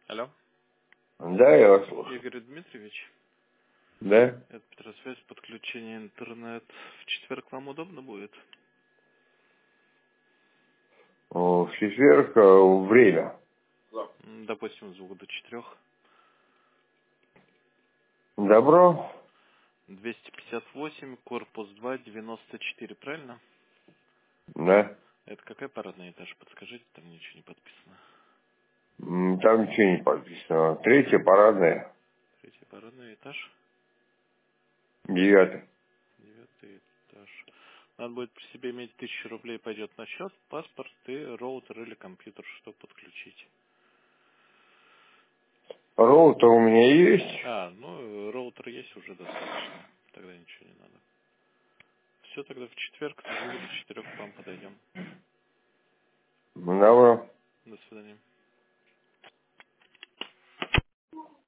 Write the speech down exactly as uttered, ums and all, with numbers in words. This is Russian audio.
Алло. Да, я вас слушаю. Игорь Дмитриевич, Да? это Петросвязь, подключение интернет. В четверг вам удобно будет? О, В четверг э, время. М, Допустим, с двух до четырех. Добро? двести пятьдесят восемь, корпус два, девяносто четыре, правильно? Да. Это какой парадный этаж? Подскажите, там ничего не подписано. М, Там ничего не подписано. Третья парадная. Третий парадный этаж, Девятая. девятый этаж. Надо будет при себе иметь тысячу рублей, пойдет на счет, паспорт и роутер или компьютер, чтобы подключить. Роутер у меня есть. А, ну, роутер есть уже достаточно. Тогда ничего не надо. Все, тогда в четверг с двух до четырех к вам подойдем. Добро. До свидания.